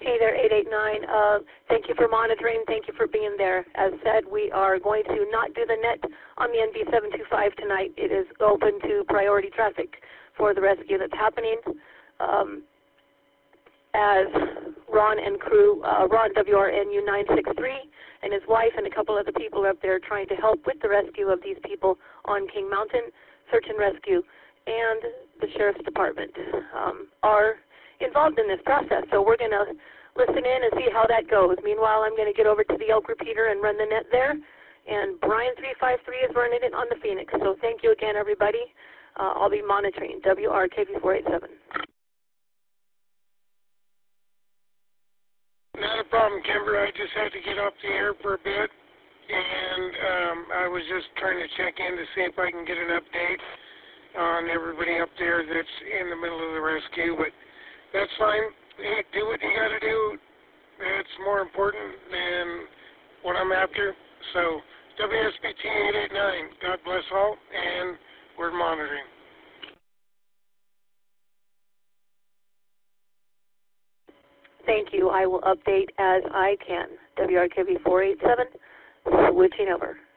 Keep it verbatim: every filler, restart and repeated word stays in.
Hey there, eight eight nine. Uh, thank you for monitoring. Thank you for being there. As said, we are going to not do the net on the N V seven two five tonight. It is open to priority traffic for the rescue that's happening. Um, as Ron and crew, uh, Ron W R N U nine six three and his wife and a couple other people are up there trying to help with the rescue of these people on King Mountain, search and rescue, and the Sheriff's Department um, are involved in this process. So we're going to listen in and see how that goes. Meanwhile, I'm going to get over to the Elk Repeater and run the net there. And Brian three five three is running it on the Phoenix. So thank you again, everybody. Uh, I'll be monitoring W R K V four eight seven. Not a problem, Kimber. I just had to get off the air for a bit, and um, I was just trying to check in to see if I can get an update on everybody up there that's in the middle of the rescue, but that's fine. Hey, do what you got to do. That's more important than what I'm after. So, W S B T eight eight nine, God bless all, and we're monitoring. Thank you. I will update as I can. W R K V four eight seven, switching over.